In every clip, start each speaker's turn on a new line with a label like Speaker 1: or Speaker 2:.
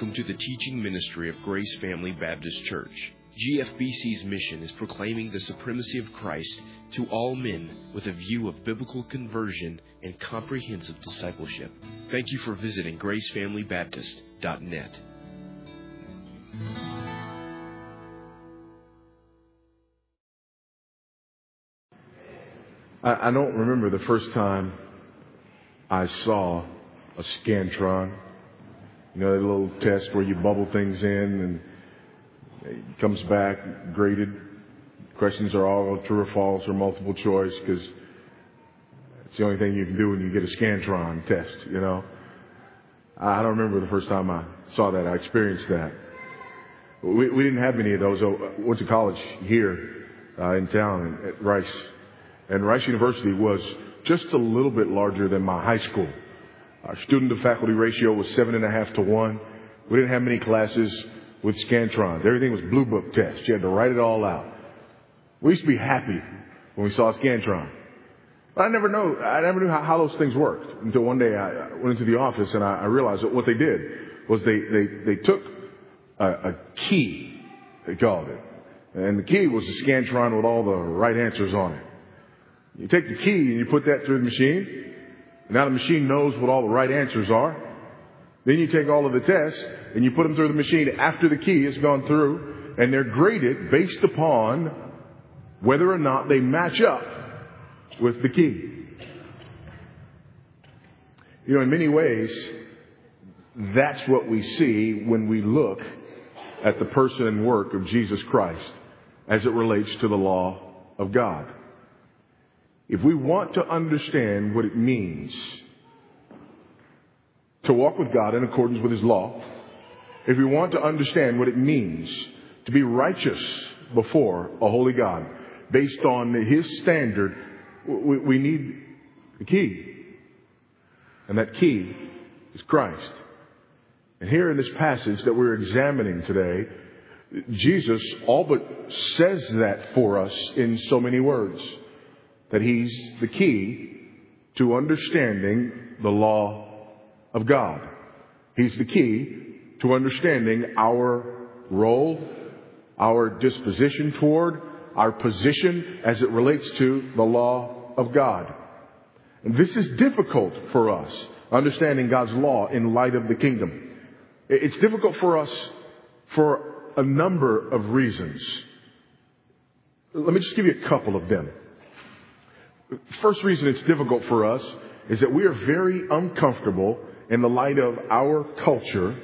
Speaker 1: Welcome to the teaching ministry of Grace Family Baptist Church. GFBC's mission is proclaiming the supremacy of Christ to all men with a view of biblical conversion and comprehensive discipleship. Thank you for visiting GraceFamilyBaptist.net.
Speaker 2: I don't remember the first time I saw a Scantron. You know, that little test where you bubble things in and it comes back graded. Questions are all true or false or multiple choice because it's the only thing you can do when you get a Scantron test, you know. I don't remember the first time I saw that. I experienced that. We didn't have many of those. I went to college here in town at Rice. And Rice University was just a little bit larger than my high school. Our student-to-faculty ratio was 7.5 to 1. We didn't have many classes with Scantrons. Everything was blue book test. You had to write it all out. We used to be happy when we saw a Scantron. But I never knew how those things worked until one day I went into the office and I realized that what they did was they took a key, they called it. And the key was a Scantron with all the right answers on it. You take the key and you put that through the machine. Now the machine knows what all the right answers are. Then you take all of the tests and you put them through the machine after the key has gone through, and they're graded based upon whether or not they match up with the key. You know, in many ways, that's what we see when we look at the person and work of Jesus Christ as it relates to the law of God. If we want to understand what it means to walk with God in accordance with His law, if we want to understand what it means to be righteous before a holy God based on His standard, we need the key. And that key is Christ. And here in this passage that we're examining today, Jesus all but says that for us in so many words. That He's the key to understanding the law of God. He's the key to understanding our role, our disposition toward, our position as it relates to the law of God. And this is difficult for us, understanding God's law in light of the kingdom. It's difficult for us for a number of reasons. Let me just give you a couple of them. First reason it's difficult for us is that we are very uncomfortable in the light of our culture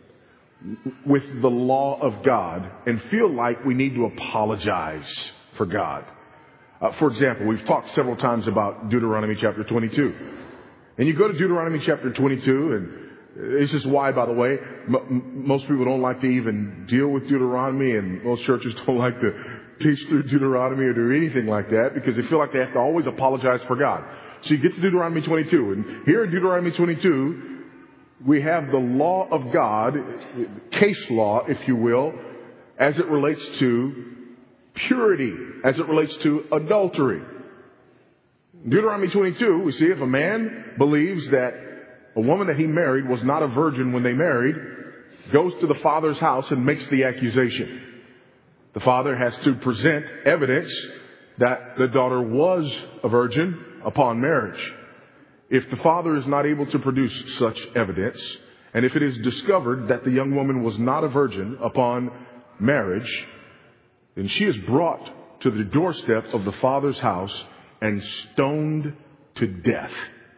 Speaker 2: with the law of God and feel like we need to apologize for God. For example, we've talked several times about Deuteronomy chapter 22. And you go to Deuteronomy chapter 22, and this is why, by the way, most people don't like to even deal with Deuteronomy, and most churches don't like to teach through Deuteronomy or do anything like that because they feel like they have to always apologize for God. So you get to Deuteronomy 22, and here in Deuteronomy 22, we have the law of God, case law, if you will, as it relates to purity, as it relates to adultery. In Deuteronomy 22, we see if a man believes that a woman that he married was not a virgin when they married, goes to the father's house and makes the accusation. The father has to present evidence that the daughter was a virgin upon marriage. If the father is not able to produce such evidence, and if it is discovered that the young woman was not a virgin upon marriage, then she is brought to the doorstep of the father's house and stoned to death.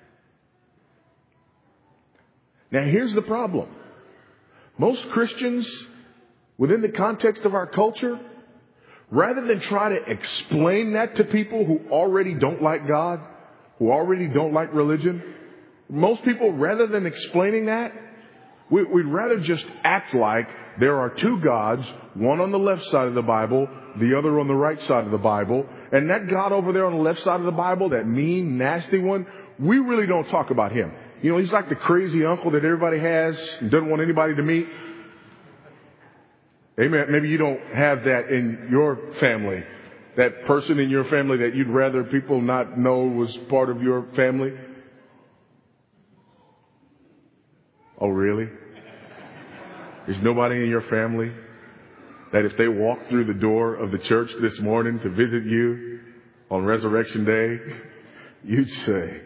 Speaker 2: Now here's the problem. Most Christians, within the context of our culture, rather than try to explain that to people who already don't like God, who already don't like religion, most people, rather than explaining that, we'd rather just act like there are two gods, one on the left side of the Bible, the other on the right side of the Bible, and that God over there on the left side of the Bible, that mean, nasty one, we really don't talk about him. You know, he's like the crazy uncle that everybody has and doesn't want anybody to meet. Amen. Maybe you don't have that in your family. That person in your family that you'd rather people not know was part of your family. Oh, really? There's nobody in your family that if they walked through the door of the church this morning to visit you on Resurrection Day, you'd say,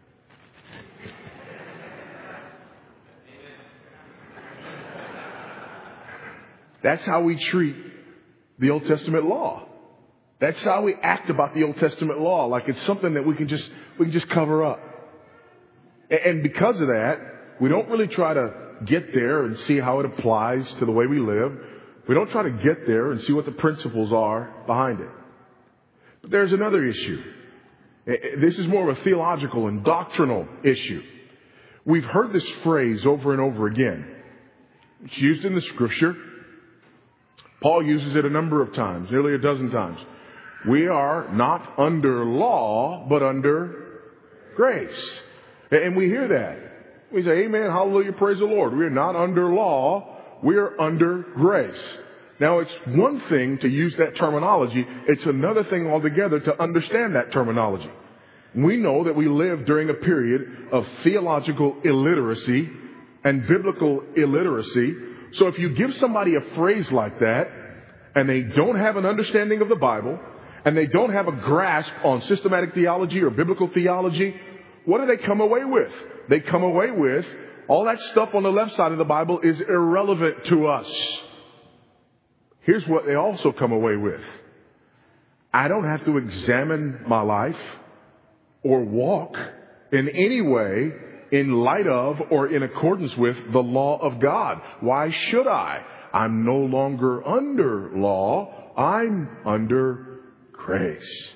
Speaker 2: that's how we treat the Old Testament law. That's how we act about the Old Testament law, like it's something that we can just cover up. And because of that, we don't really try to get there and see how it applies to the way we live. We don't try to get there and see what the principles are behind it. But there's another issue. This is more of a theological and doctrinal issue. We've heard this phrase over and over again. It's used in the Scripture. Paul uses it a number of times, nearly a dozen times. We are not under law, but under grace. And we hear that. We say, amen, hallelujah, praise the Lord. We are not under law, we are under grace. Now, it's one thing to use that terminology. It's another thing altogether to understand that terminology. We know that we live during a period of theological illiteracy and biblical illiteracy. So if you give somebody a phrase like that, and they don't have an understanding of the Bible, and they don't have a grasp on systematic theology or biblical theology, what do they come away with? They come away with, all that stuff on the left side of the Bible is irrelevant to us. Here's what they also come away with. I don't have to examine my life or walk in any way in light of or in accordance with the law of God. Why should I? I'm no longer under law. I'm under grace.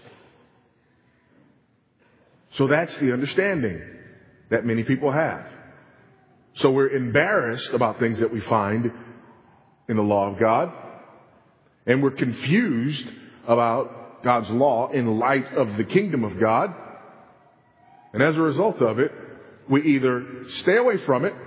Speaker 2: So that's the understanding that many people have. So we're embarrassed about things that we find in the law of God. And we're confused about God's law in light of the kingdom of God. And as a result of it, we either stay away from it,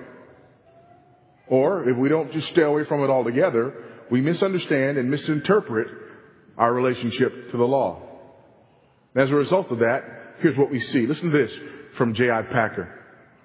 Speaker 2: or if we don't just stay away from it altogether, we misunderstand and misinterpret our relationship to the law. And as a result of that, here's what we see. Listen to this from J.I. Packer.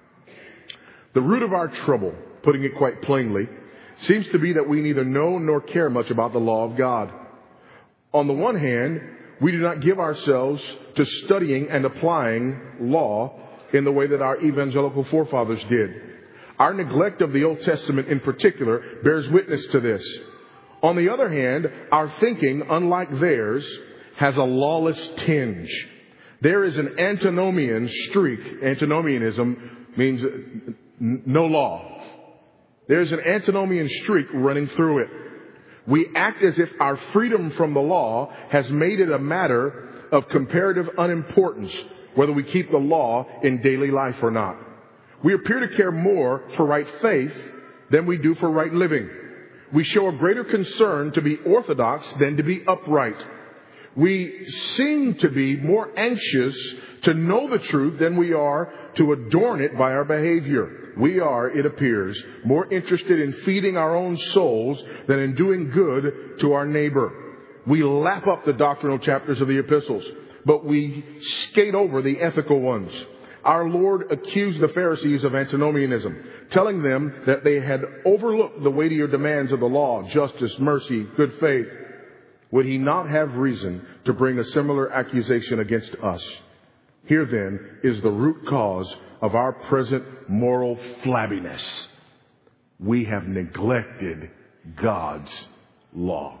Speaker 2: The root of our trouble, putting it quite plainly, seems to be that we neither know nor care much about the law of God. On the one hand, we do not give ourselves to studying and applying law in the way that our evangelical forefathers did. Our neglect of the Old Testament in particular bears witness to this. On the other hand, our thinking, unlike theirs, has a lawless tinge. There is an antinomian streak. Antinomianism means no law. There's an antinomian streak running through it. We act as if our freedom from the law has made it a matter of comparative unimportance whether we keep the law in daily life or not. We appear to care more for right faith than we do for right living. We show a greater concern to be orthodox than to be upright. We seem to be more anxious to know the truth than we are to adorn it by our behavior. We are, it appears, more interested in feeding our own souls than in doing good to our neighbor. We lap up the doctrinal chapters of the epistles, but we skate over the ethical ones. Our Lord accused the Pharisees of antinomianism, telling them that they had overlooked the weightier demands of the law, justice, mercy, good faith. Would he not have reason to bring a similar accusation against us? Here then is the root cause of our present moral flabbiness. We have neglected God's law.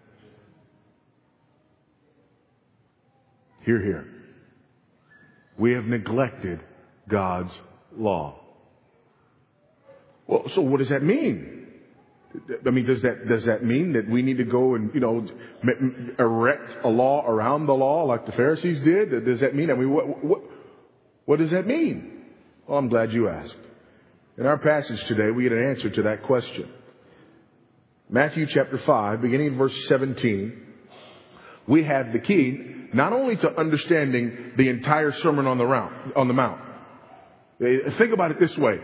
Speaker 2: Hear, hear. We have neglected God's law. Well, so what does that mean? I mean, does that mean that we need to go and, erect a law around the law like the Pharisees did? Does that mean, what does that mean? Well, I'm glad you asked. In our passage today, we get an answer to that question. Matthew chapter 5, beginning in verse 17, we have the key not only to understanding the entire Sermon on the Mount. Think about it this way.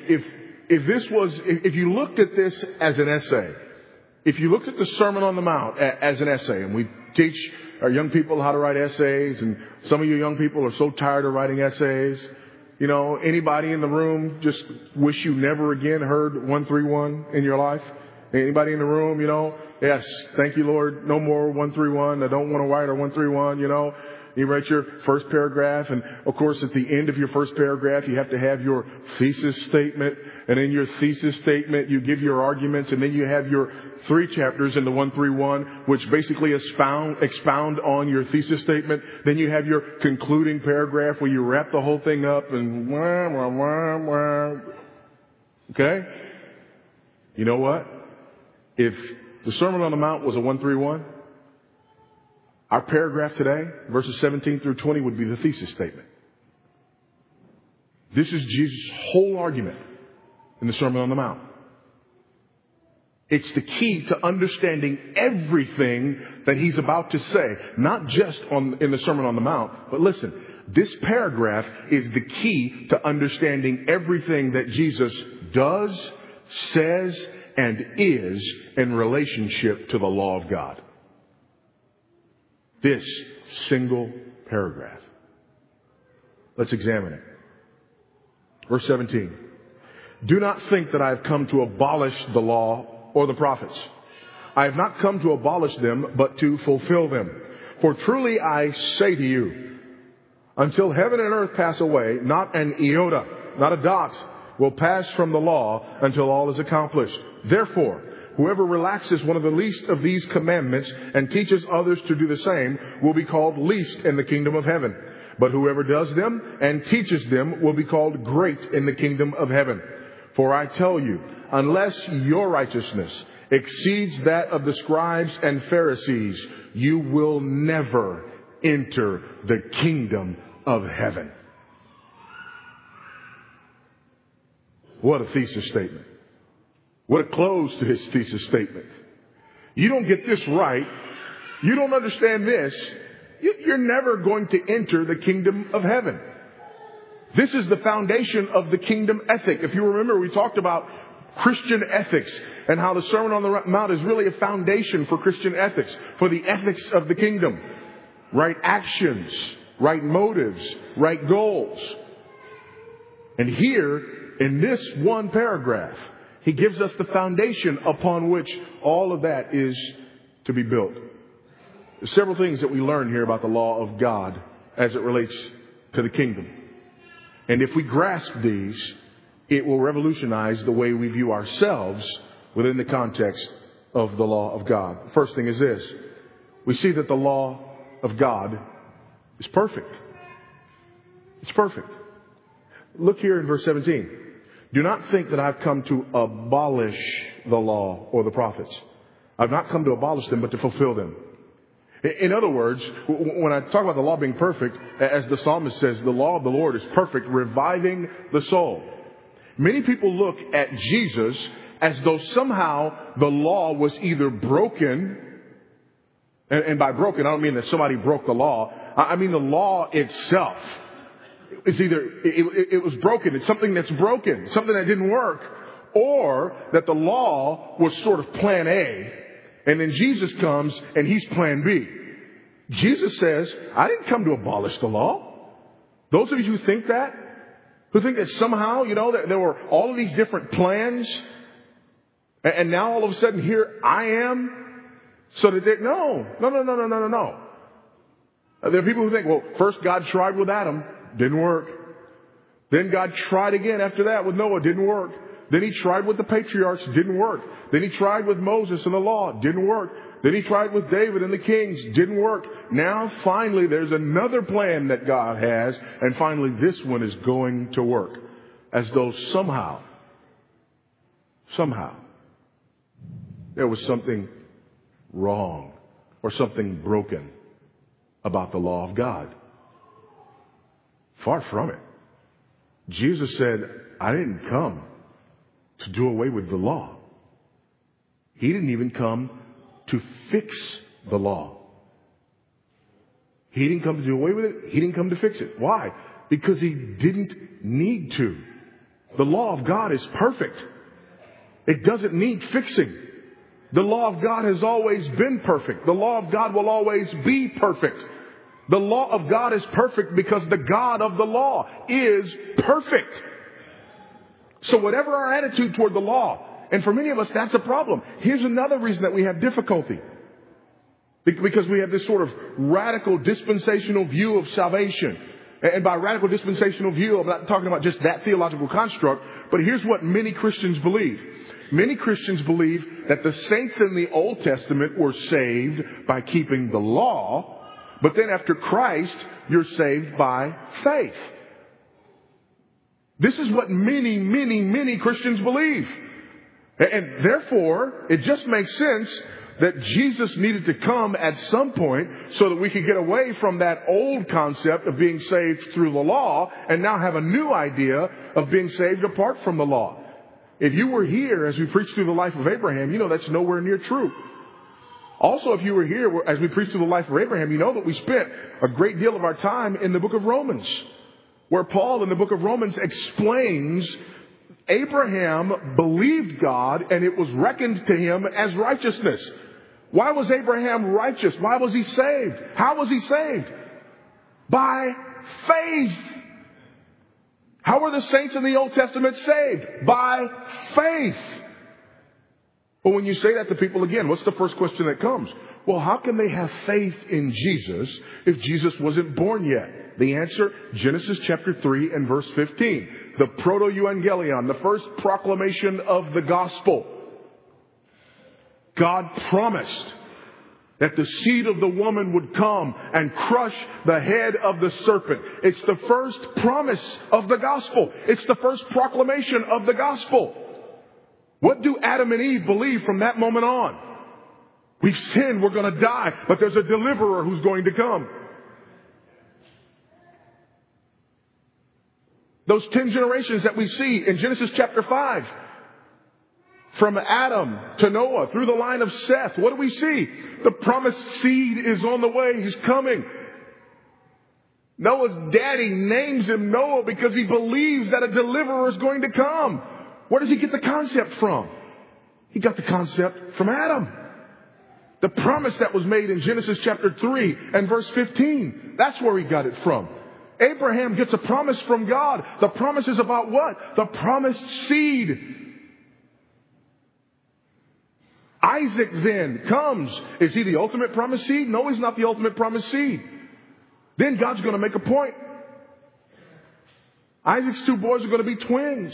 Speaker 2: If you looked at this as an essay, if you looked at the Sermon on the Mount as an essay, and we teach our young people how to write essays, and some of you young people are so tired of writing essays, You know, anybody in the room just wish you never again heard 131 in your life? Anybody in the room, you know? Yes, thank you, Lord. No more 131. I don't want to write a 131, you know. You write your first paragraph, and of course at the end of your first paragraph you have to have your thesis statement, and in your thesis statement you give your arguments, and then you have your 3 chapters in the 131 which basically expound on your thesis statement. Then you have your concluding paragraph where you wrap the whole thing up and okay? You know what? If the Sermon on the Mount was a 131, our paragraph today, verses 17 through 20, would be the thesis statement. This is Jesus' whole argument in the Sermon on the Mount. It's the key to understanding everything that he's about to say, not just in the Sermon on the Mount, but listen, this paragraph is the key to understanding everything that Jesus does, says, and is in relationship to the law of God. This single paragraph. Let's examine it. Verse 17. Do not think that I have come to abolish the law or the prophets. I have not come to abolish them, but to fulfill them. For truly I say to you, until heaven and earth pass away, not an iota, not a dot, will pass from the law until all is accomplished. Therefore, whoever relaxes one of the least of these commandments and teaches others to do the same will be called least in the kingdom of heaven. But whoever does them and teaches them will be called great in the kingdom of heaven. For I tell you, unless your righteousness exceeds that of the scribes and Pharisees, you will never enter the kingdom of heaven. What a thesis statement. What a close to his thesis statement. You don't get this right, you don't understand this, you're never going to enter the kingdom of heaven. This is the foundation of the kingdom ethic. If you remember, we talked about Christian ethics and how the Sermon on the Mount is really a foundation for Christian ethics, for the ethics of the kingdom. Right actions, right motives, right goals. And here, in this one paragraph, he gives us the foundation upon which all of that is to be built. There's several things that we learn here about the law of God as it relates to the kingdom. And if we grasp these, it will revolutionize the way we view ourselves within the context of the law of God. The first thing is this. We see that the law of God is perfect. It's perfect. Look here in verse 17. Do not think that I've come to abolish the law or the prophets. I've not come to abolish them, but to fulfill them. In other words, when I talk about the law being perfect, as the psalmist says, the law of the Lord is perfect, reviving the soul. Many people look at Jesus as though somehow the law was either broken, and by broken, I don't mean that somebody broke the law. I mean the law itself. It's either it was broken. It's something that's broken, something that didn't work, or that the law was sort of plan A, and then Jesus comes and he's plan B. Jesus says, I didn't come to abolish the law. Those of you who think that somehow, that there were all of these different plans, and now all of a sudden here I am, so that no. There are people who think, well, first God tried with Adam. Didn't work. Then God tried again after that with Noah. Didn't work. Then he tried with the patriarchs. Didn't work. Then he tried with Moses and the law. Didn't work. Then he tried with David and the kings. Didn't work. Now finally there's another plan that God has. And finally this one is going to work. As though somehow there was something wrong or something broken about the law of God. Far from it. Jesus said, I didn't come to do away with the law. He didn't even come to fix the law. He didn't come to do away with it. He didn't come to fix it. Why? Because he didn't need to. The law of God is perfect. It doesn't need fixing. The law of God has always been perfect. The law of God will always be perfect. The law of God is perfect because the God of the law is perfect. So whatever our attitude toward the law, and for many of us that's a problem. Here's another reason that we have difficulty. Because we have this sort of radical dispensational view of salvation. And by radical dispensational view, I'm not talking about just that theological construct, but here's what many Christians believe. Many Christians believe that the saints in the Old Testament were saved by keeping the law, but then after Christ, you're saved by faith. This is what many Christians believe. And therefore, it just makes sense that Jesus needed to come at some point so that we could get away from that old concept of being saved through the law and now have a new idea of being saved apart from the law. If you were here as we preached through the life of Abraham, you know that's nowhere near true. Also, if you were here as we preached through the life of Abraham, you know that we spent a great deal of our time in the book of Romans, where Paul in the book of Romans explains Abraham believed God and it was reckoned to him as righteousness. Why was Abraham righteous? Why was he saved? How was he saved? By faith. How were the saints in the Old Testament saved? By faith. But when you say that to people again, what's the first question that comes? Well, how can they have faith in Jesus if Jesus wasn't born yet? The answer, Genesis chapter 3 and verse 15. The proto-evangelion, the first proclamation of the gospel. God promised that the seed of the woman would come and crush the head of the serpent. It's the first promise of the gospel. It's the first proclamation of the gospel. What do Adam and Eve believe from that moment on? We've sinned, we're going to die, but there's a deliverer who's going to come. Those 10 generations that we see in Genesis chapter 5. From Adam to Noah, through the line of Seth, what do we see? The promised seed is on the way. He's coming. Noah's daddy names him Noah because he believes that a deliverer is going to come. Where does he get the concept from? He got the concept from Adam. The promise that was made in Genesis chapter 3 and verse 15. That's where he got it from. Abraham gets a promise from God. The promise is about what? The promised seed. Isaac then comes. Is he the ultimate promised seed? No, he's not the ultimate promised seed. Then God's going to make a point. Isaac's 2 boys are going to be twins.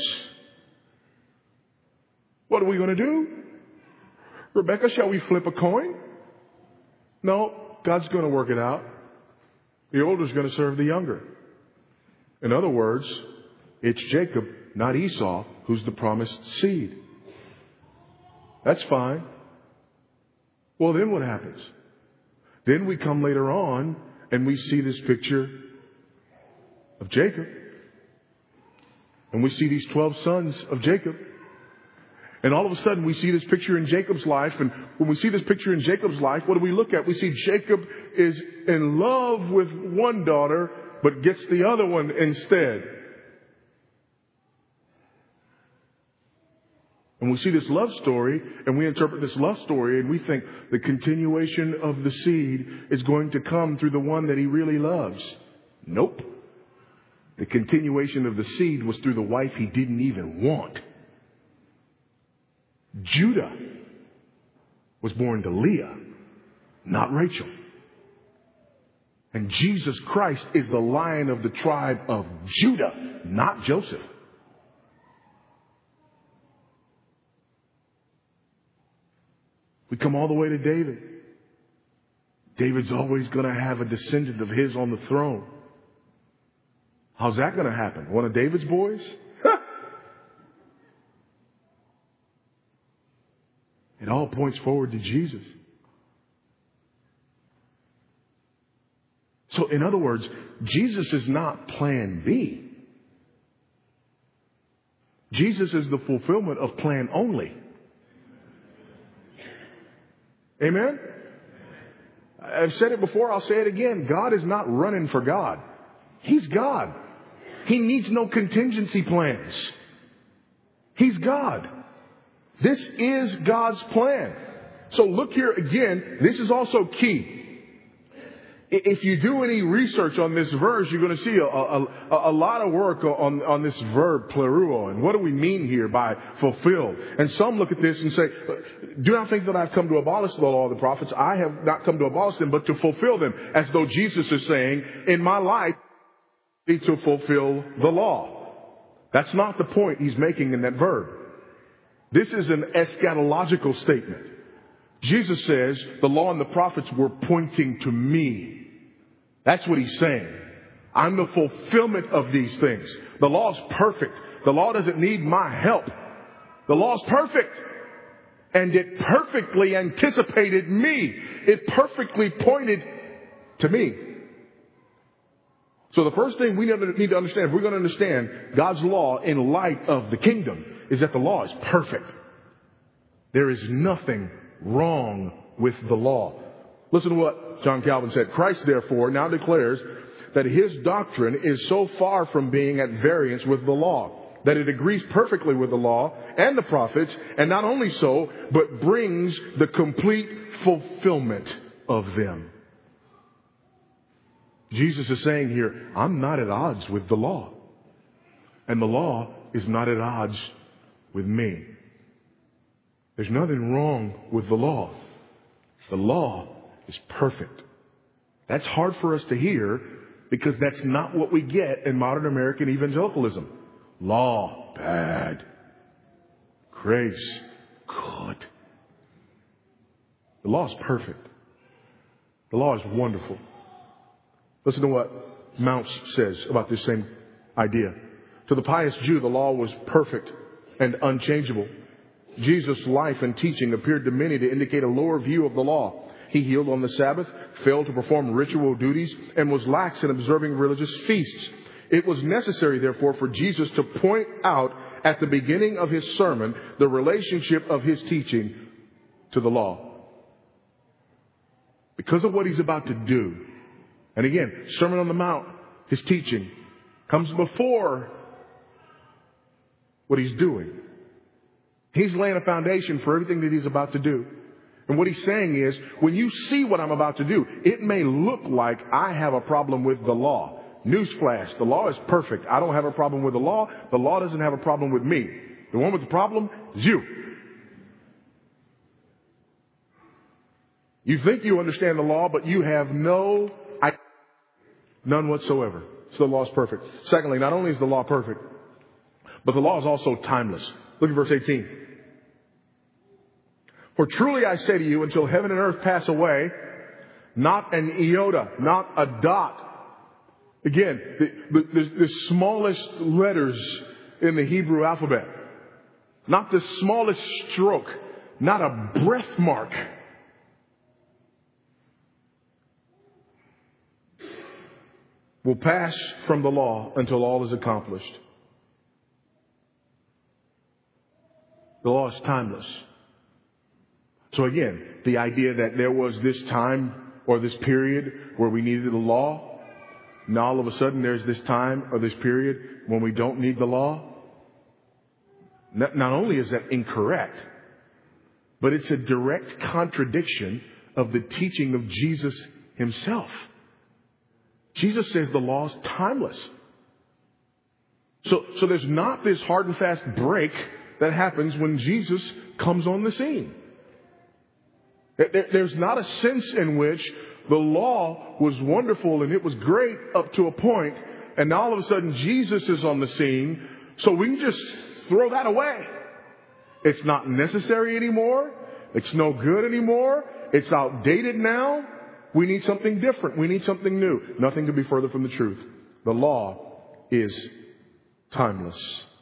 Speaker 2: What are we going to do? Rebecca, shall we flip a coin? No, God's going to work it out. The older is going to serve the younger. In other words, it's Jacob, not Esau, who's the promised seed. That's fine. Well, then what happens? Then we come later on and we see this picture of Jacob. And we see these 12 sons of Jacob. And all of a sudden we see this picture in Jacob's life. And when we see this picture in Jacob's life, what do we look at? We see Jacob is in love with one daughter, but gets the other one instead. And we see this love story, and we interpret this love story, and we think the continuation of the seed is going to come through the one that he really loves. Nope. The continuation of the seed was through the wife he didn't even want. Judah was born to Leah, not Rachel. And Jesus Christ is the Lion of the tribe of Judah, not Joseph. We come all the way to David. David's always going to have a descendant of his on the throne. How's that going to happen? One of David's boys? It all points forward to Jesus. So, in other words, Jesus is not plan B. Jesus is the fulfillment of plan only. Amen? I've said it before, I'll say it again. God is not running for God. He's God. He needs no contingency plans. He's God. This is God's plan. So look here again. This is also key. If you do any research on this verse, you're going to see a lot of work on this verb pleruo. And what do we mean here by fulfill? And some look at this and say, do not think that I've come to abolish the law of the prophets. I have not come to abolish them, but to fulfill them. As though Jesus is saying, in my life, I need to fulfill the law. That's not the point he's making in that verb. This is an eschatological statement. Jesus says the law and the prophets were pointing to me. That's what he's saying. I'm the fulfillment of these things. The law is perfect. The law doesn't need my help. The law is perfect. And it perfectly anticipated me. It perfectly pointed to me. So the first thing we need to understand, if we're going to understand God's law in light of the kingdom, is that the law is perfect. There is nothing wrong with the law. Listen to what John Calvin said. Christ, therefore, now declares that his doctrine is so far from being at variance with the law, that it agrees perfectly with the law and the prophets, and not only so, but brings the complete fulfillment of them. Jesus is saying here, I'm not at odds with the law. And the law is not at odds with me. There's nothing wrong with the law. The law is perfect. That's hard for us to hear because that's not what we get in modern American evangelicalism. Law, bad. Grace, good. The law is perfect. The law is wonderful. Listen to what Mounce says about this same idea. To the pious Jew, the law was perfect and unchangeable. Jesus' life and teaching appeared to many to indicate a lower view of the law. He healed on the Sabbath, failed to perform ritual duties, and was lax in observing religious feasts. It was necessary, therefore, for Jesus to point out at the beginning of his sermon the relationship of his teaching to the law. Because of what he's about to do. And again, Sermon on the Mount, his teaching, comes before what he's doing. He's laying a foundation for everything that he's about to do. And what he's saying is, when you see what I'm about to do, it may look like I have a problem with the law. Newsflash, the law is perfect. I don't have a problem with the law. The law doesn't have a problem with me. The one with the problem is you. You think you understand the law, but you have none whatsoever. So the law is perfect. Secondly, not only is the law perfect, but the law is also timeless. Look at verse 18. For truly I say to you, until heaven and earth pass away, not an iota, not a dot. Again, the smallest letters in the Hebrew alphabet. Not the smallest stroke. Not a breath mark. Will pass from the law until all is accomplished. The law is timeless. So again, the idea that there was this time or this period where we needed the law, now all of a sudden there's this time or this period when we don't need the law. Not only is that incorrect, but it's a direct contradiction of the teaching of Jesus himself. Jesus says the law is timeless. So there's not this hard and fast break that happens when Jesus comes on the scene. There's not a sense in which the law was wonderful and it was great up to a point, and now all of a sudden Jesus is on the scene, so we can just throw that away. It's not necessary anymore. It's no good anymore. It's outdated now. We need something different. We need something new. Nothing could be further from the truth. The law is timeless.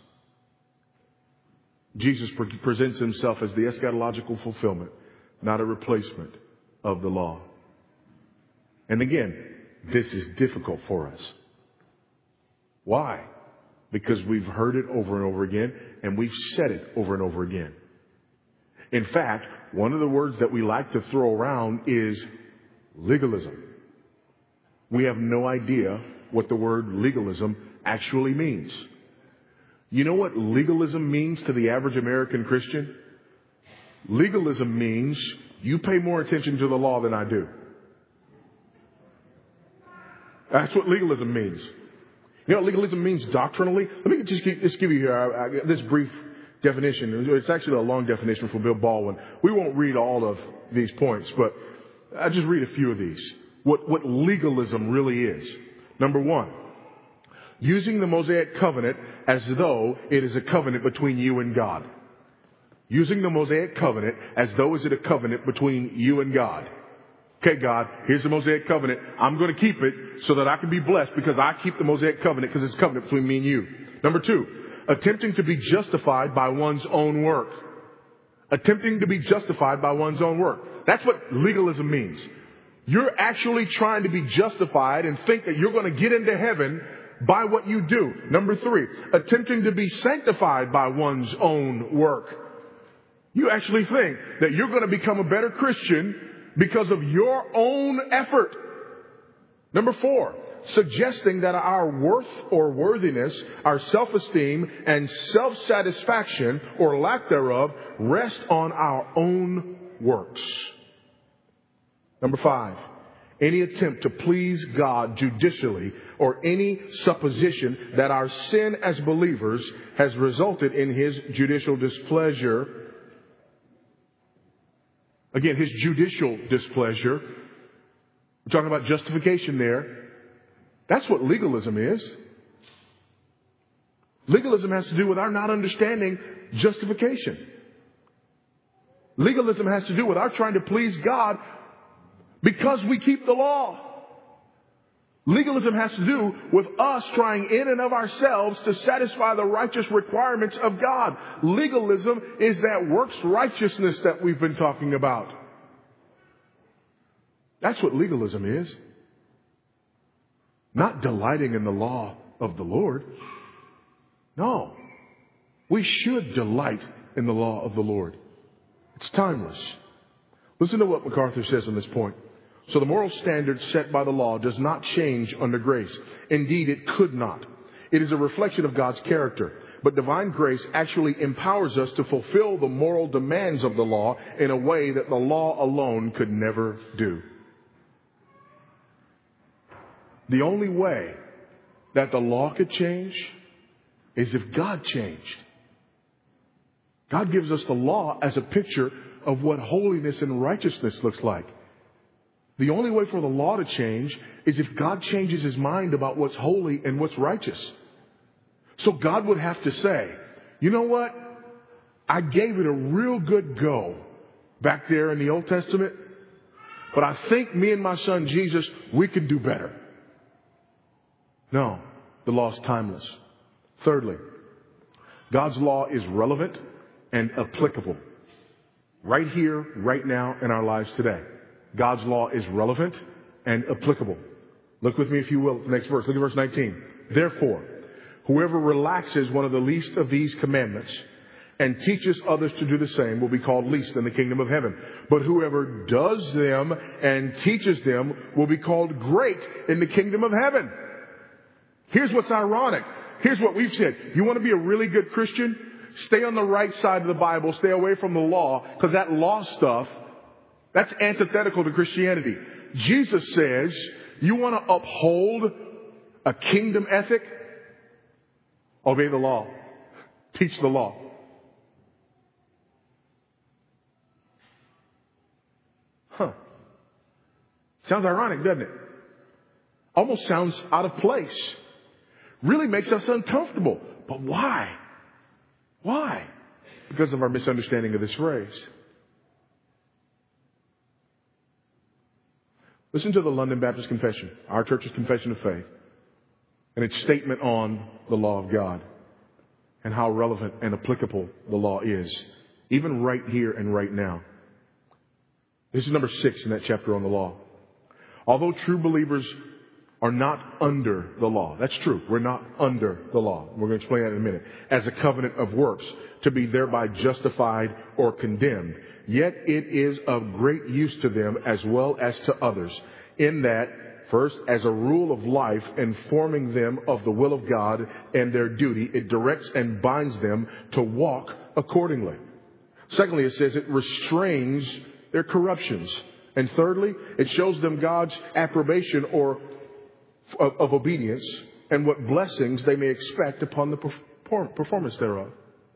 Speaker 2: Jesus presents himself as the eschatological fulfillment, not a replacement of the law. And again, this is difficult for us. Why? Because we've heard it over and over again, and we've said it over and over again. In fact, one of the words that we like to throw around is legalism. We have no idea what the word legalism actually means. You know what legalism means to the average American Christian? Legalism means you pay more attention to the law than I do. That's what legalism means. You know what legalism means doctrinally? Let me just give you here this brief definition. It's actually a long definition from Bill Baldwin. We won't read all of these points, but I'll just read a few of these. What legalism really is. Number one, using the Mosaic covenant as though it is a covenant between you and God. Using the Mosaic covenant as though it is a covenant between you and God. Okay, God, here's the Mosaic covenant. I'm going to keep it so that I can be blessed because I keep the Mosaic covenant because it's a covenant between me and you. Number two, attempting to be justified by one's own work. Attempting to be justified by one's own work. That's what legalism means. You're actually trying to be justified and think that you're going to get into heaven by what you do. Number three, attempting to be sanctified by one's own work. You actually think that you're going to become a better Christian because of your own effort. Number four, suggesting that our worth or worthiness, our self-esteem and self-satisfaction or lack thereof rest on our own works. Number five, any attempt to please God judicially or any supposition that our sin as believers has resulted in His judicial displeasure. Again, His judicial displeasure. We're talking about justification there. That's what legalism is. Legalism has to do with our not understanding justification. Legalism has to do with our trying to please God because we keep the law. Legalism has to do with us trying in and of ourselves to satisfy the righteous requirements of God. Legalism is that works righteousness that we've been talking about. That's what legalism is. Not delighting in the law of the Lord. No. We should delight in the law of the Lord. It's timeless. Listen to what MacArthur says on this point. So the moral standard set by the law does not change under grace. Indeed, it could not. It is a reflection of God's character. But divine grace actually empowers us to fulfill the moral demands of the law in a way that the law alone could never do. The only way that the law could change is if God changed. God gives us the law as a picture of what holiness and righteousness looks like. The only way for the law to change is if God changes His mind about what's holy and what's righteous. So God would have to say, you know what? I gave it a real good go back there in the Old Testament, but I think me and my son Jesus, we can do better. No, the law is timeless. Thirdly, God's law is relevant and applicable. Right here, right now, in our lives today. God's law is relevant and applicable. Look with me, if you will, at the next verse. Look at verse 19. Therefore, whoever relaxes one of the least of these commandments and teaches others to do the same will be called least in the kingdom of heaven. But whoever does them and teaches them will be called great in the kingdom of heaven. Here's what's ironic. Here's what we've said. You want to be a really good Christian? Stay on the right side of the Bible. Stay away from the law, because that law stuff, that's antithetical to Christianity. Jesus says, you want to uphold a kingdom ethic? Obey the law. Teach the law. Sounds ironic, doesn't it? Almost sounds out of place. Really makes us uncomfortable. But why? Why? Because of our misunderstanding of this phrase. Listen to the London Baptist Confession, our church's confession of faith, and its statement on the law of God and how relevant and applicable the law is, even right here and right now. This is number 6 in that chapter on the law. Although true believers are not under the law. That's true. We're not under the law. We're going to explain that in a minute. As a covenant of works, to be thereby justified or condemned. Yet it is of great use to them as well as to others, in that, first, as a rule of life, informing them of the will of God and their duty, it directs and binds them to walk accordingly. Secondly, it says it restrains their corruptions. And thirdly, it shows them God's approbation or of obedience and what blessings they may expect upon the performance thereof.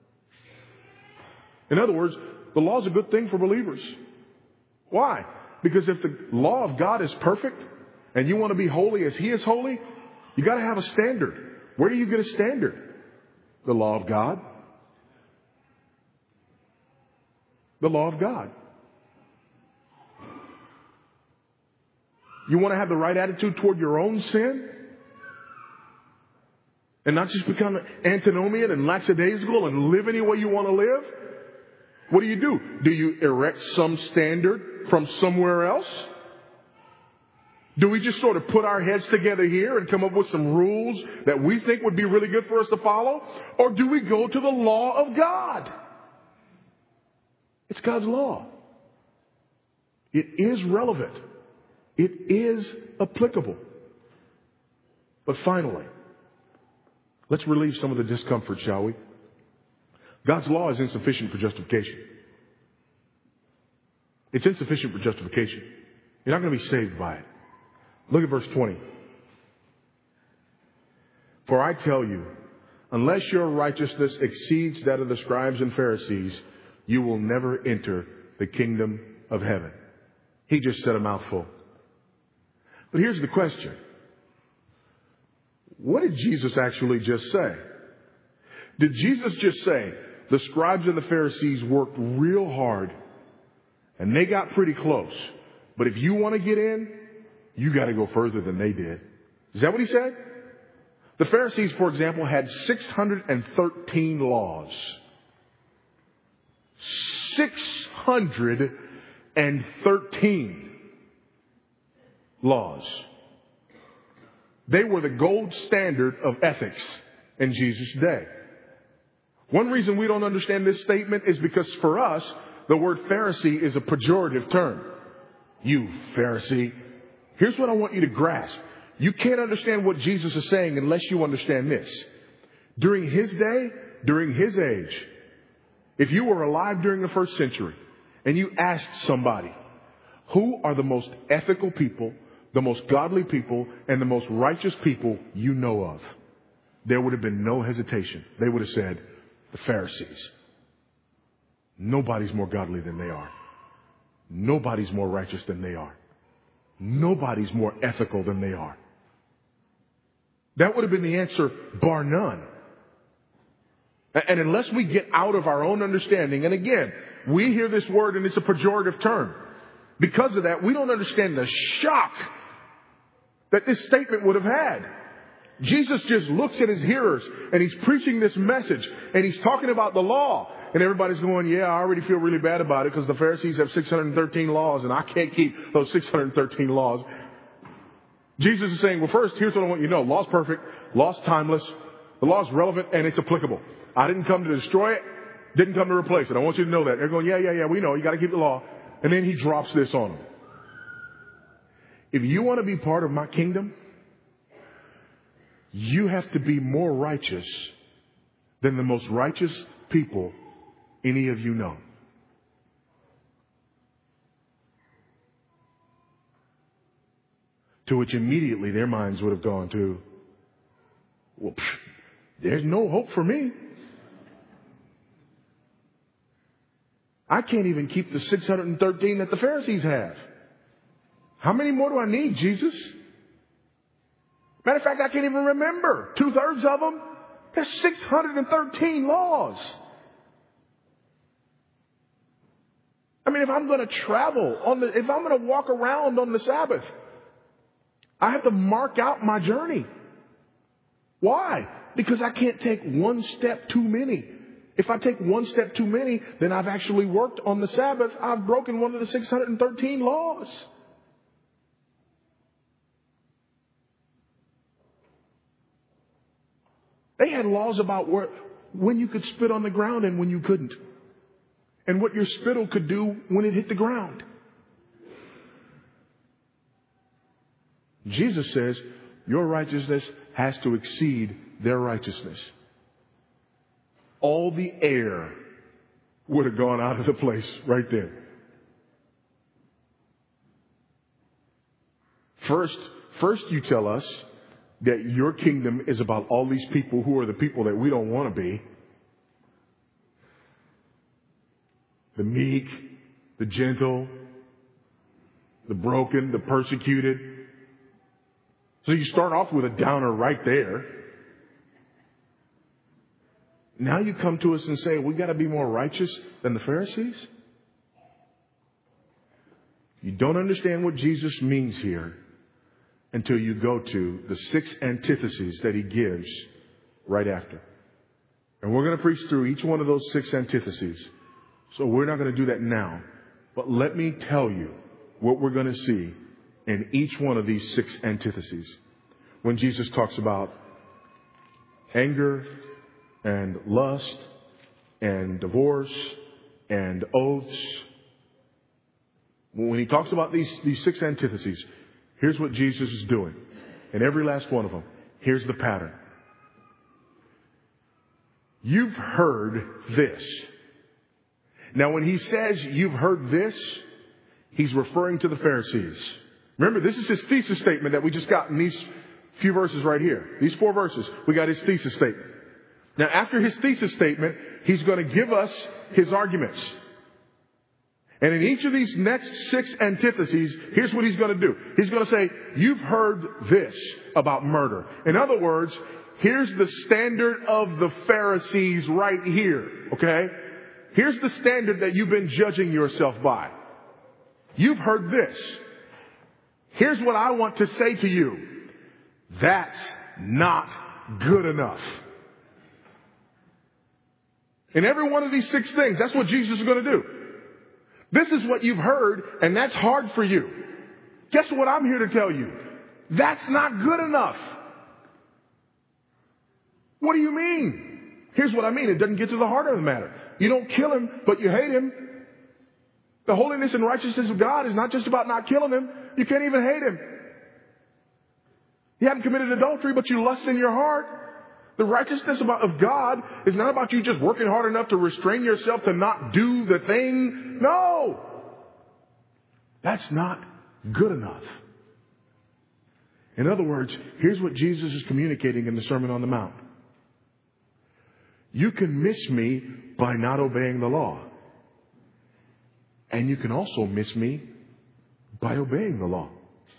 Speaker 2: In other words, the law is a good thing for believers. Why? Because if the law of God is perfect and you want to be holy as He is holy, you got to have a standard. Where do you get a standard? The law of God. The law of God. You want to have the right attitude toward your own sin? And not just become antinomian and lackadaisical and live any way you want to live? What do? Do you erect some standard from somewhere else? Do we just sort of put our heads together here and come up with some rules that we think would be really good for us to follow? Or do we go to the law of God? It's God's law. It is relevant. It is applicable. But finally, let's relieve some of the discomfort, shall we? God's law is insufficient for justification. It's insufficient for justification. You're not going to be saved by it. Look at verse 20. For I tell you, unless your righteousness exceeds that of the scribes and Pharisees, you will never enter the kingdom of heaven. He just said a mouthful. But here's the question. What did Jesus actually just say? Did Jesus just say the scribes and the Pharisees worked real hard and they got pretty close, but if you want to get in, you got to go further than they did? Is that what he said? The Pharisees, for example, had 613 laws. 613 laws. They were the gold standard of ethics in Jesus' day. One reason we don't understand this statement is because for us, the word Pharisee is a pejorative term. You Pharisee. Here's what I want you to grasp. You can't understand what Jesus is saying unless you understand this. During His day, during His age, if you were alive during the first century and you asked somebody, who are the most ethical people, the most godly people, and the most righteous people you know of, there would have been no hesitation. They would have said, the Pharisees. Nobody's more godly than they are. Nobody's more righteous than they are. Nobody's more ethical than they are. That would have been the answer, bar none. And unless we get out of our own understanding, and again, we hear this word and it's a pejorative term. Because of that, we don't understand the shock that this statement would have had. Jesus just looks at His hearers and He's preaching this message and He's talking about the law. And everybody's going, yeah, I already feel really bad about it because the Pharisees have 613 laws and I can't keep those 613 laws. Jesus is saying, well, first, here's what I want you to know. Law's perfect. Law's timeless. The law's relevant and it's applicable. I didn't come to destroy it. Didn't come to replace it. I want you to know that. They're going, yeah, we know. You got to keep the law. And then He drops this on them. If you want to be part of my kingdom, you have to be more righteous than the most righteous people any of you know. To which immediately their minds would have gone to, well, there's no hope for me. I can't even keep the 613 that the Pharisees have. How many more do I need, Jesus? Matter of fact, I can't even remember 2/3 of them. There's 613 laws. I mean, if I'm going to travel if I'm going to walk around on the Sabbath, I have to mark out my journey. Why? Because I can't take one step too many. If I take one step too many, then I've actually worked on the Sabbath. I've broken one of the 613 laws. They had laws about when you could spit on the ground and when you couldn't. And what your spittle could do when it hit the ground. Jesus says, your righteousness has to exceed their righteousness. All the air would have gone out of the place right there. First you tell us that your kingdom is about all these people who are the people that we don't want to be. The meek, the gentle, the broken, the persecuted. So you start off with a downer right there. Now you come to us and say, we got to be more righteous than the Pharisees? You don't understand what Jesus means here until you go to the 6 antitheses that he gives right after. And we're going to preach through each one of those 6 antitheses. So we're not going to do that now. But let me tell you what we're going to see in each one of these 6 antitheses. When Jesus talks about anger and lust and divorce and oaths. When he talks about these 6 antitheses, here's what Jesus is doing. In every last one of them, here's the pattern. You've heard this. Now, when he says you've heard this, he's referring to the Pharisees. Remember, this is his thesis statement that we just got in these few verses right here. These 4 verses, we got his thesis statement. Now, after his thesis statement, he's going to give us his arguments. And in each of these next 6 antitheses, here's what he's going to do. He's going to say, you've heard this about murder. In other words, here's the standard of the Pharisees right here. Okay? Here's the standard that you've been judging yourself by. You've heard this. Here's what I want to say to you. That's not good enough. In every one of these 6 things, that's what Jesus is going to do. This is what you've heard, and that's hard for you. Guess what I'm here to tell you? That's not good enough. What do you mean? Here's what I mean. It doesn't get to the heart of the matter. You don't kill him, but you hate him. The holiness and righteousness of God is not just about not killing him. You can't even hate him. You haven't committed adultery, but you lust in your heart. The righteousness of God is not about you just working hard enough to restrain yourself to not do the thing. No. That's not good enough. In other words, here's what Jesus is communicating in the Sermon on the Mount. You can miss me by not obeying the law. And you can also miss me by obeying the law.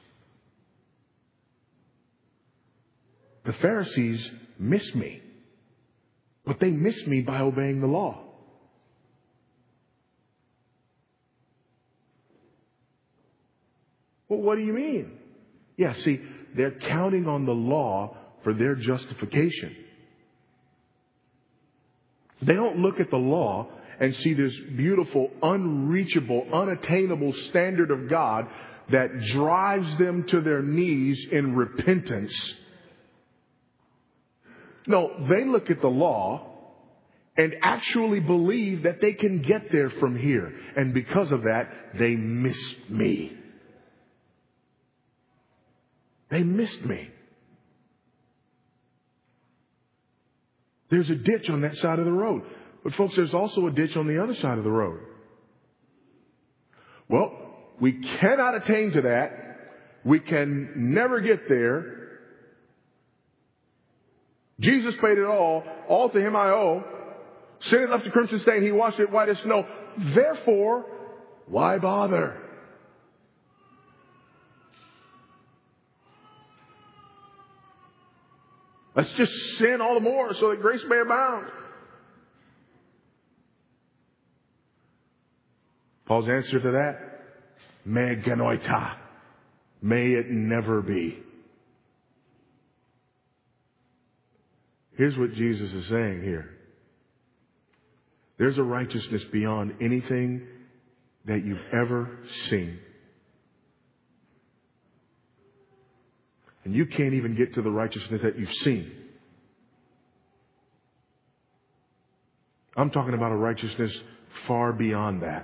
Speaker 2: The Pharisees miss me, but they miss me by obeying the law. Well, what do you mean? Yeah, see, they're counting on the law for their justification. They don't look at the law and see this beautiful, unreachable, unattainable standard of God that drives them to their knees in repentance. No, they look at the law and actually believe that they can get there from here. And because of that, they miss me. They missed me. There's a ditch on that side of the road. But folks, there's also a ditch on the other side of the road. Well, we cannot attain to that. We can never get there. Jesus paid it all to him I owe. Sin left the crimson stain, he washed it white as snow. Therefore, why bother? Let's just sin all the more so that grace may abound. Paul's answer to that, me genoita, may it never be. Here's what Jesus is saying here. There's a righteousness beyond anything that you've ever seen. And you can't even get to the righteousness that you've seen. I'm talking about a righteousness far beyond that.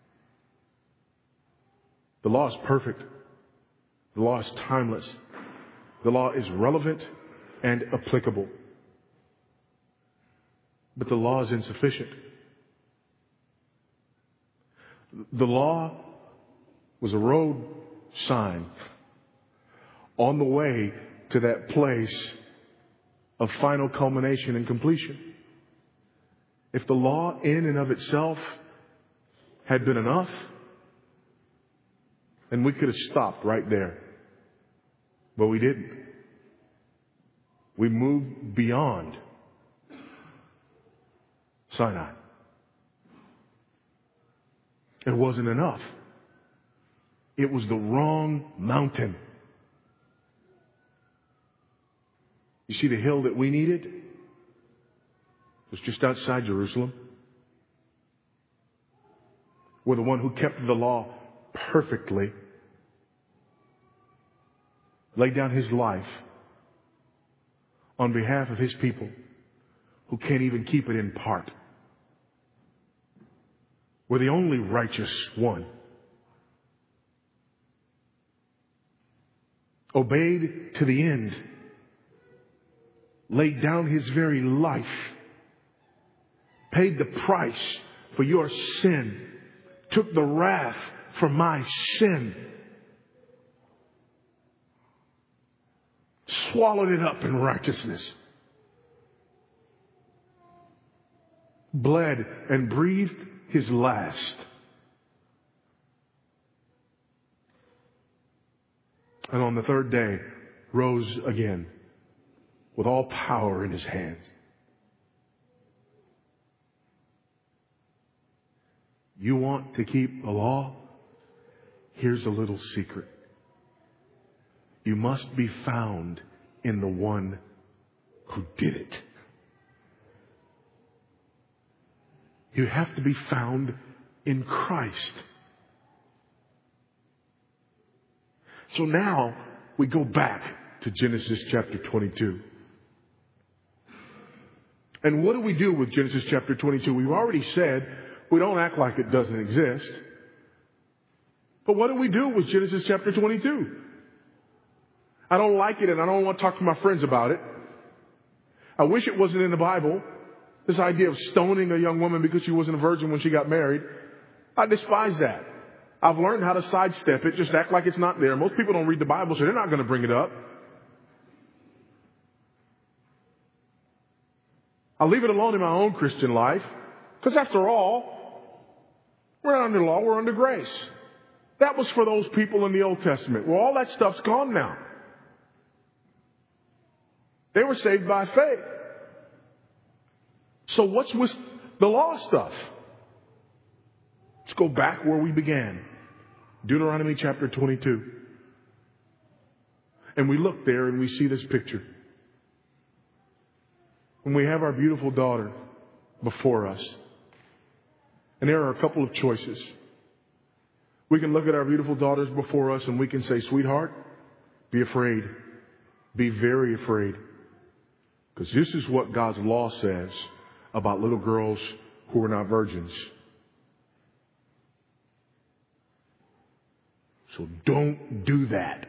Speaker 2: The law is perfect. The law is timeless. The law is relevant and applicable. But the law is insufficient. The law was a road sign on the way to that place of final culmination and completion. If the law in and of itself had been enough, then we could have stopped right there. But we didn't. We moved beyond Sinai. It wasn't enough. It was the wrong mountain. You see, the hill that we needed was just outside Jerusalem, where the one who kept the law perfectly laid down his life on behalf of his people who can't even keep it in part. We're the only righteous one. Obeyed to the end. Laid down his very life. Paid the price for your sin. Took the wrath for my sin. Swallowed it up in righteousness. Bled and breathed his last. And on the third day, rose again with all power in his hands. You want to keep the law? Here's a little secret. You must be found in the one who did it. You have to be found in Christ. So now we go back to Genesis chapter 22. And what do we do with Genesis chapter 22? We've already said we don't act like it doesn't exist. But what do we do with Genesis chapter 22? I don't like it and I don't want to talk to my friends about it. I wish it wasn't in the Bible. This idea of stoning a young woman because she wasn't a virgin when she got married. I despise that. I've learned how to sidestep it, just act like it's not there. Most people don't read the Bible, so they're not going to bring it up. I'll leave it alone in my own Christian life. Because after all, we're not under law, we're under grace. That was for those people in the Old Testament. Well, all that stuff's gone now. They were saved by faith. So what's with the law stuff? Let's go back where we began. Deuteronomy chapter 22. And we look there and we see this picture. When we have our beautiful daughter before us. And there are a couple of choices. We can look at our beautiful daughters before us and we can say, sweetheart, be afraid. Be very afraid. Because this is what God's law says about little girls who are not virgins. So don't do that.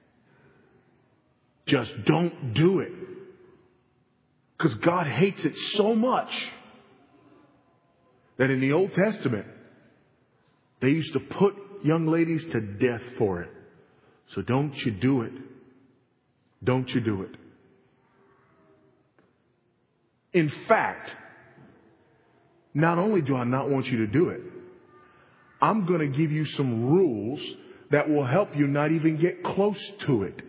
Speaker 2: Just don't do it. Because God hates it so much that in the Old Testament, they used to put young ladies to death for it. So don't you do it. Don't you do it. In fact, not only do I not want you to do it, I'm going to give you some rules that will help you not even get close to it.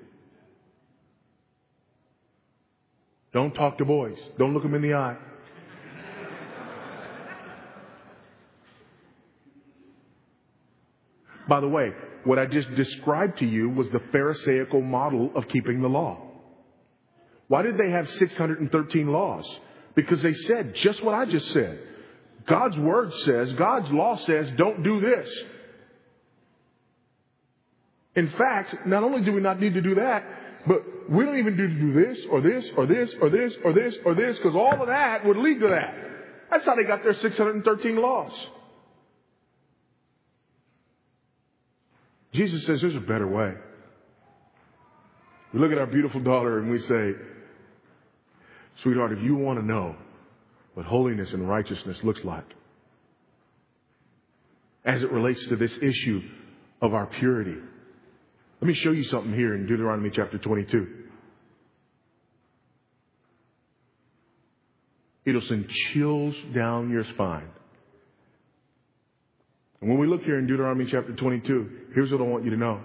Speaker 2: Don't talk to boys. Don't look them in the eye. By the way, what I just described to you was the Pharisaical model of keeping the law. Why did they have 613 laws? Because they said just what I just said. God's word says, God's law says, don't do this. In fact, not only do we not need to do that, but we don't even need to do this or this or this or this or this or this, because all of that would lead to that. That's how they got their 613 laws. Jesus says there's a better way. We look at our beautiful daughter and we say, sweetheart, if you want to know what holiness and righteousness looks like as it relates to this issue of our purity, let me show you something here in Deuteronomy chapter 22. It'll send chills down your spine. And when we look here in Deuteronomy chapter 22, here's what I want you to know.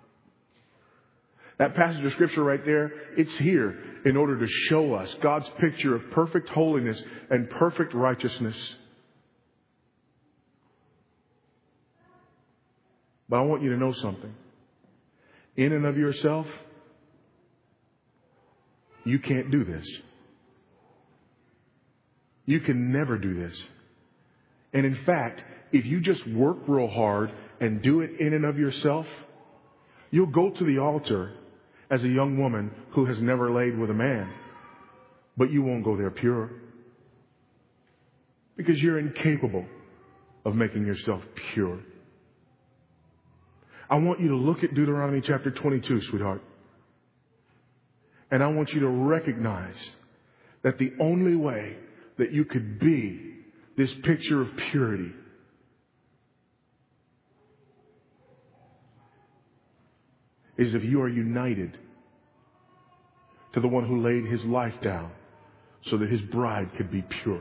Speaker 2: That passage of scripture right there, it's here in order to show us God's picture of perfect holiness and perfect righteousness. But I want you to know something. In and of yourself, you can't do this. You can never do this. And in fact, if you just work real hard and do it in and of yourself, you'll go to the altar as a young woman who has never laid with a man, but you won't go there pure because you're incapable of making yourself pure. I want you to look at Deuteronomy chapter 22, sweetheart. And I want you to recognize that the only way that you could be this picture of purity is if you are united to the one who laid his life down so that his bride could be pure.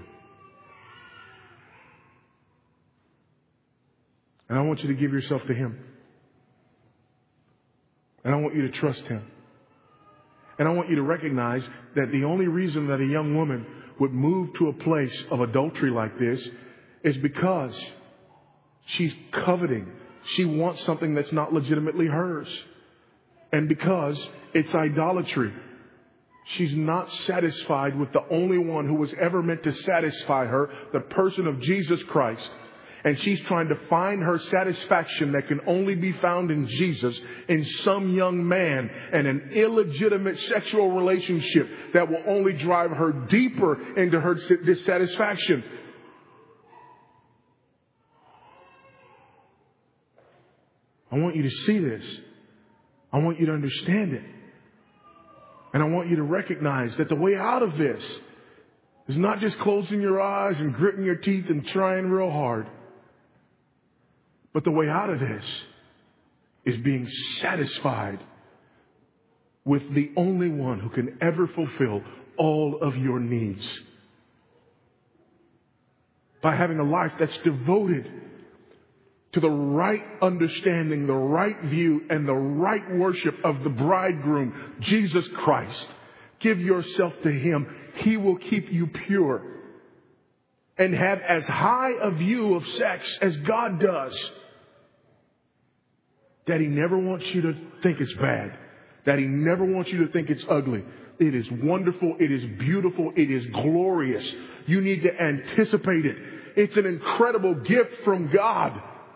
Speaker 2: And I want you to give yourself to him. And I want you to trust him. And I want you to recognize that the only reason that a young woman would move to a place of adultery like this is because she's coveting. She wants something that's not legitimately hers. And because it's idolatry. She's not satisfied with the only one who was ever meant to satisfy her, the person of Jesus Christ. And she's trying to find her satisfaction that can only be found in Jesus, in some young man, and an illegitimate sexual relationship that will only drive her deeper into her dissatisfaction. I want you to see this. I want you to understand it. And I want you to recognize that the way out of this is not just closing your eyes and gritting your teeth and trying real hard. But the way out of this is being satisfied with the only one who can ever fulfill all of your needs. By having a life that's devoted to the right understanding, the right view, and the right worship of the bridegroom, Jesus Christ. Give yourself to him. He will keep you pure. And have as high a view of sex as God does. Daddy never wants you to think it's bad. Daddy never wants you to think it's ugly. It is wonderful. It is beautiful. It is glorious. You need to anticipate it. It's an incredible gift from God.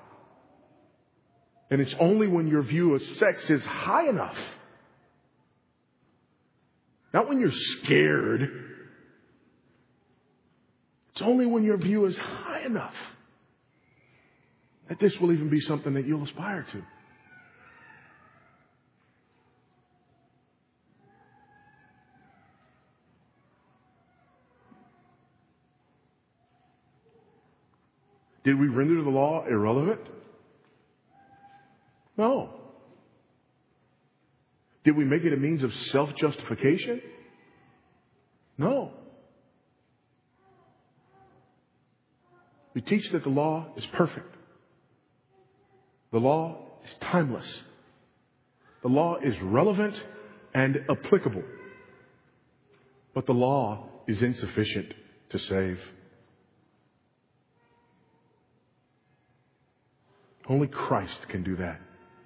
Speaker 2: And it's only when your view of sex is high enough. Not when you're scared. It's only when your view is high enough that this will even be something that you'll aspire to. Did we render the law irrelevant? No. Did we make it a means of self-justification? No. We teach that the law is perfect. The law is timeless. The law is relevant and applicable. But the law is insufficient to save. Only Christ can do that.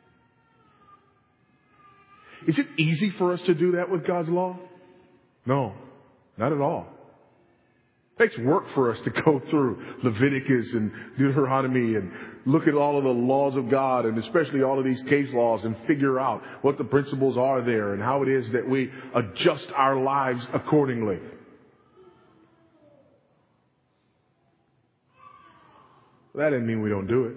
Speaker 2: Is it easy for us to do that with God's law? No, not at all. It takes work for us to go through Leviticus and Deuteronomy and look at all of the laws of God, and especially all of these case laws, and figure out what the principles are there and how it is that we adjust our lives accordingly. That doesn't mean we don't do it.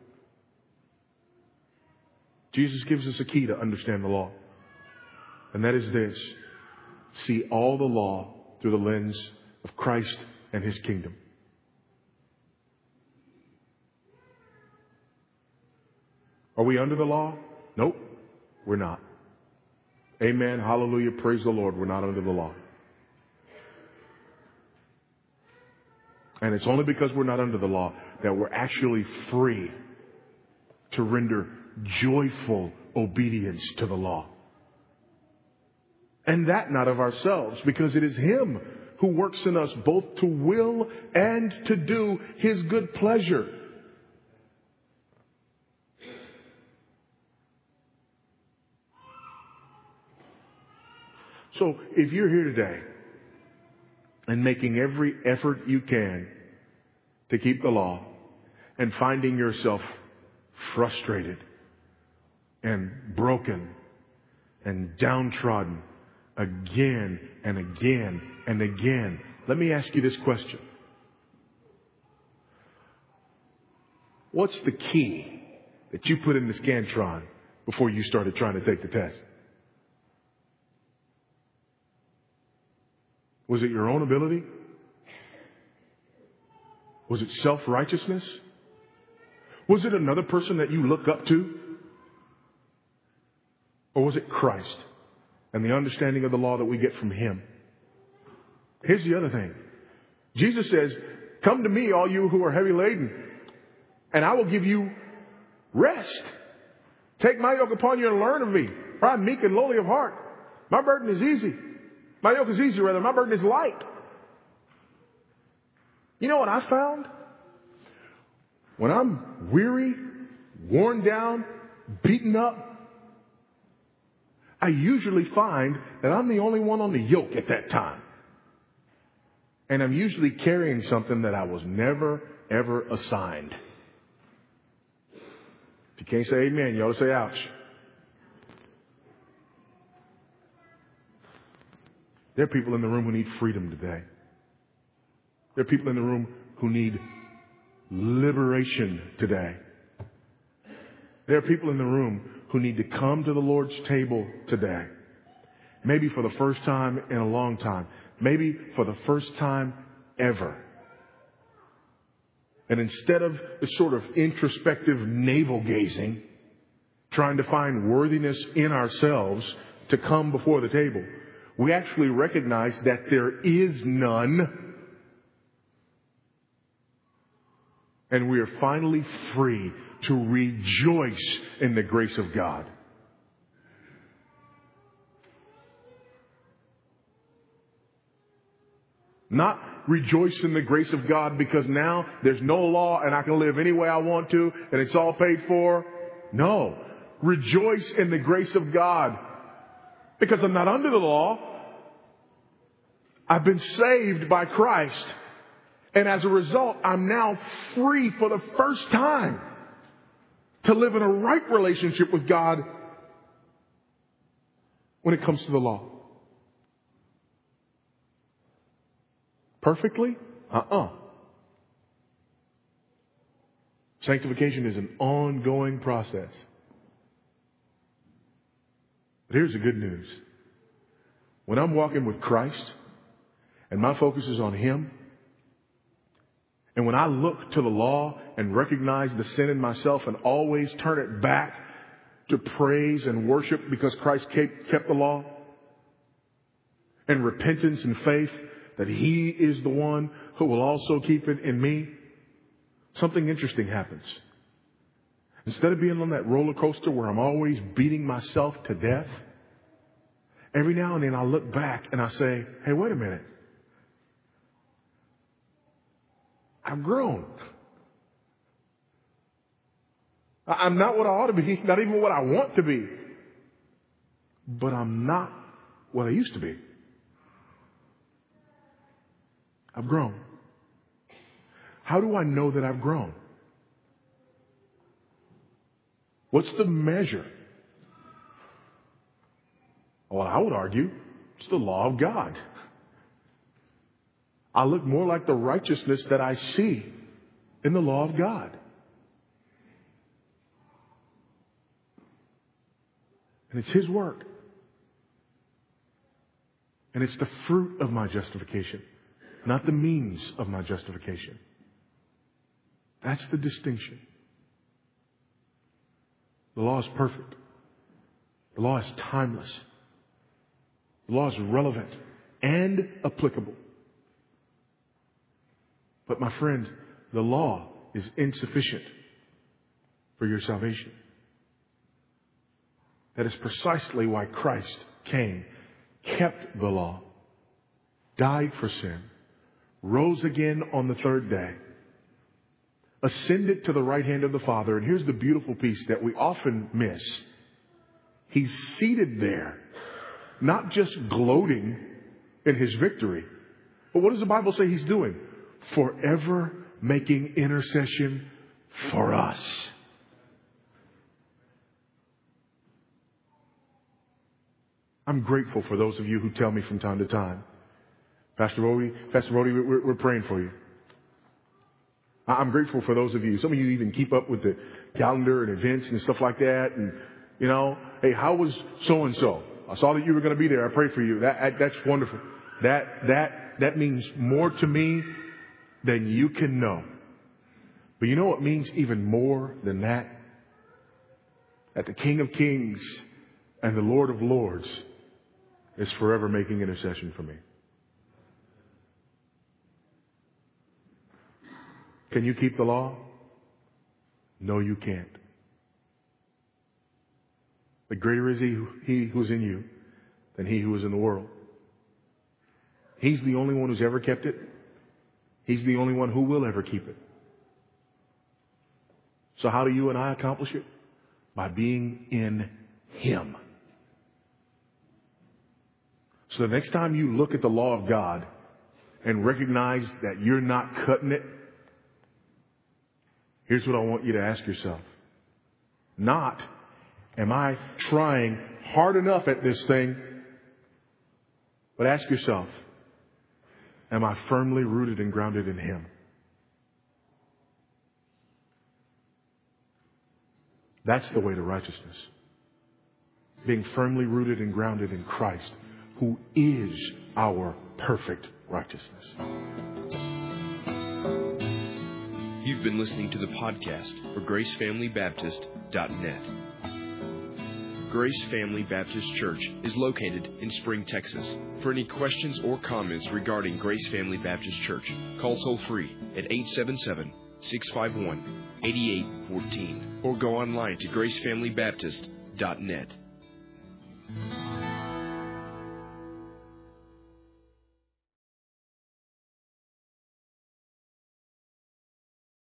Speaker 2: Jesus gives us a key to understand the law. And that is this. See all the law through the lens of Christ and his kingdom. Are we under the law? Nope, we're not. Amen. Hallelujah. Praise the Lord. We're not under the law. And it's only because we're not under the law that we're actually free to render joyful obedience to the law. And that not of ourselves, because it is Him who works in us both to will and to do His good pleasure. So if you're here today and making every effort you can to keep the law and finding yourself frustrated and broken and downtrodden again and again and again, let me ask you this question. What's the key that you put in the Scantron before you started trying to take the test? Was it your own ability? Was it self-righteousness? Was it another person that you look up to? Or was it Christ and the understanding of the law that we get from Him? Here's the other thing. Jesus says, "Come to me, all you who are heavy laden, and I will give you rest. Take my yoke upon you and learn of me, for I am meek and lowly of heart. My burden is easy. My yoke is easy, rather. My burden is light." You know what I found? When I'm weary, worn down, beaten up, I usually find that I'm the only one on the yoke at that time. And I'm usually carrying something that I was never, ever assigned. If you can't say amen, you ought to say ouch. There are people in the room who need freedom today. There are people in the room who need liberation today. There are people in the room who need to come to the Lord's table today. Maybe for the first time in a long time. Maybe for the first time ever. And instead of the sort of introspective navel gazing, trying to find worthiness in ourselves to come before the table, we actually recognize that there is none. And we are finally free to rejoice in the grace of God. Not rejoice in the grace of God because now there's no law and I can live any way I want to and it's all paid for. No. Rejoice in the grace of God. Because I'm not under the law. I've been saved by Christ. And as a result, I'm now free for the first time to live in a right relationship with God when it comes to the law. Perfectly? Sanctification is an ongoing process. But here's the good news. When I'm walking with Christ and my focus is on Him, and when I look to the law and recognize the sin in myself and always turn it back to praise and worship because Christ kept the law, and repentance and faith that He is the one who will also keep it in me, something interesting happens. Instead of being on that roller coaster where I'm always beating myself to death, every now and then I look back and I say, hey, wait a minute. I've grown. I'm not what I ought to be, not even what I want to be. But I'm not what I used to be. I've grown. How do I know that I've grown? What's the measure? Well, I would argue it's the law of God. I look more like the righteousness that I see in the law of God. And it's His work. And it's the fruit of my justification, not the means of my justification. That's the distinction. The law is perfect. The law is timeless. The law is relevant and applicable. But my friend, the law is insufficient for your salvation. That is precisely why Christ came, kept the law, died for sin, rose again on the third day, ascended to the right hand of the Father. And here's the beautiful piece that we often miss. He's seated there, not just gloating in his victory. But what does the Bible say he's doing? Forever making intercession for us. I'm grateful for those of you who tell me from time to time, Pastor Brody, we're praying for you. I'm grateful for those of you. Some of you even keep up with the calendar and events and stuff like that. And, you know, hey, how was so-and-so? I saw that you were going to be there. I pray for you. That's wonderful. That means more to me than you can know. But you know what means even more than that? That the King of Kings and the Lord of Lords is forever making intercession for me. Can you keep the law? No, you can't. But greater is he who's in you than he who is in the world. He's the only one who's ever kept it. He's the only one who will ever keep it. So how do you and I accomplish it? By being in Him. So the next time you look at the law of God and recognize that you're not cutting it, here's what I want you to ask yourself. Not, am I trying hard enough at this thing? But ask yourself, am I firmly rooted and grounded in Him? That's the way to righteousness. Being firmly rooted and grounded in Christ, who is our perfect righteousness.
Speaker 1: You've been listening to the podcast for GraceFamilyBaptist.net. Grace Family Baptist Church is located in Spring, Texas. For any questions or comments regarding Grace Family Baptist Church, call toll-free at 877-651-8814 or go online to GraceFamilyBaptist.net.